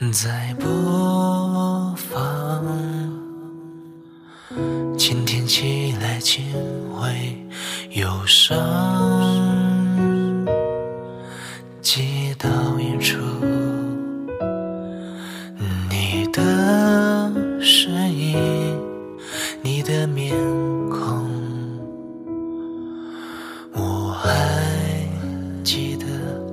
在播放，今天起来竟会忧伤，街道远处你的身影，你的面孔，我还记得，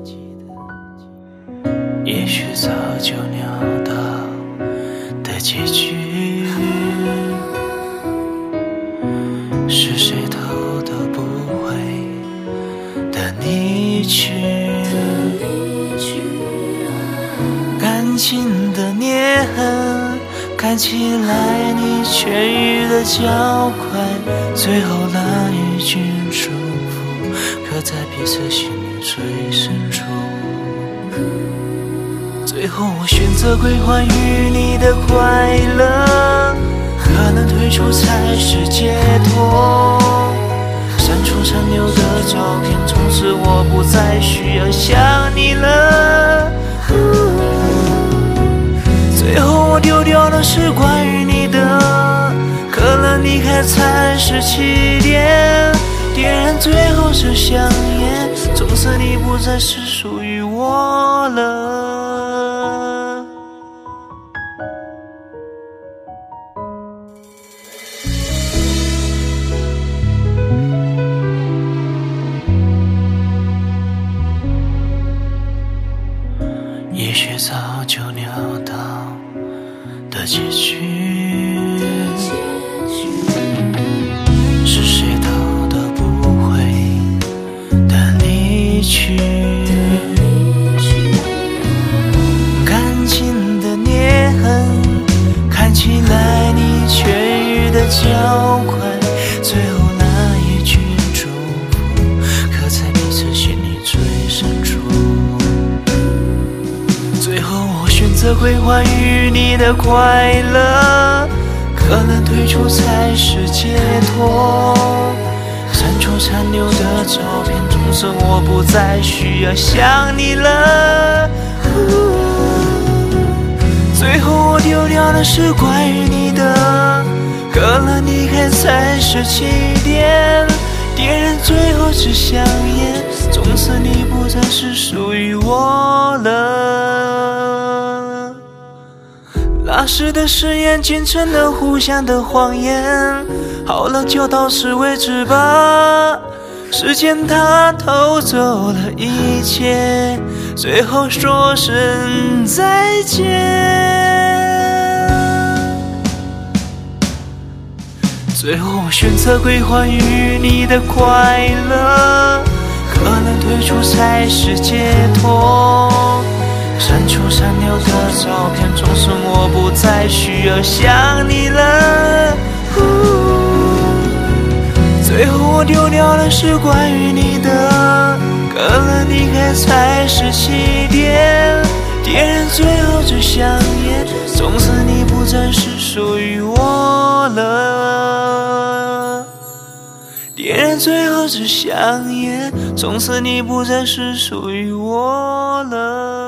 也许早就料到的结局，是谁头都不回的离去，感情的裂痕看起来你痊愈的较快，最后那一句祝福刻在彼此心里最深处，最后我选择归还于你的快乐，可能退出才是解脱，删除残留的照片，从此我不再需要想你了，最后我丢掉的是关于你的，可能离开才是起点，点燃最后是香烟，从此你不再是属于我了。也许早就料到的结局，是谁头都不回的离去，感情的裂痕看起来你痊愈的较快，最后那一句祝福刻在彼此心里最深处，最后我选择归还于你的快乐，可能退出才是解脱，删除残留的照片，从此我不再需要想你了，最后我丢掉的是关于你的，可能离开才是起点，点燃最后支香烟，从此你不再是属于我了。那时的誓言仅成了互相的谎言，好了就到此为止吧，时间它偷走了一切，最后说声再见，最后我选择归还于你的快乐，可能退出才是解脱，删除残留的照片，从此我不再需要想你了，最后我丢掉的是关于你的，可能离开才是起点，点燃最后支香烟，从此你不再是属于我了，点燃最后支香烟，从此你不再是属于我了。